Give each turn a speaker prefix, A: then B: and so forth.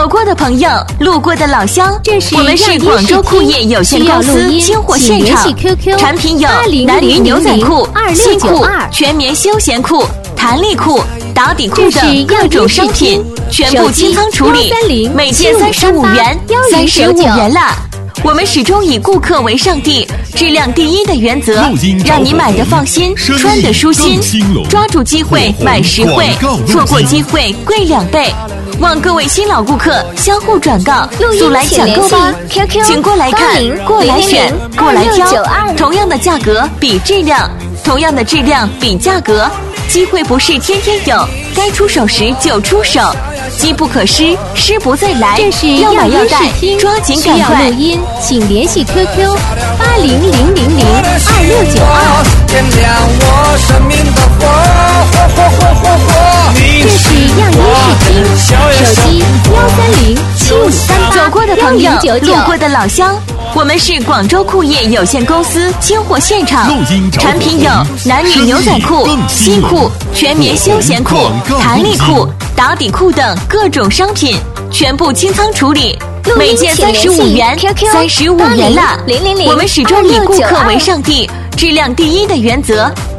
A: 走过的朋友，路过的老乡，
B: 这是
A: 我们是广州裤业有限公司清货现场，产品有男女牛仔裤、新裤、全棉休闲裤、弹力裤、打底裤等各种商品，全部清仓处理，每件35元，35元了。我们始终以顾客为上帝，质量第一的原则，让你买得放心，穿得舒心。抓住机会买实惠，错过机会贵2倍。望各位新老顾客相互转告，速来抢购吧！请过来看，过来选，过来挑。同样的价格比质量，同样的质量比价格。机会不是天天有，该出手时就出手。机不可失，失不再来。
B: 这是
A: 要买要带，抓紧赶快！
B: 录音，请联系 QQ 8000022692。
C: 点亮我生命的火。
B: 这是样音视频，手机1307538。
A: 走过的朋友，路过的老乡，我们是广州裤业有限公司清货现场，产品有男女牛仔裤、新裤、全棉休闲裤、弹力裤、打底裤等各种商品，全部清仓处理，每件35元，35元了。我们始终以顾客为上帝，质量第一的原则，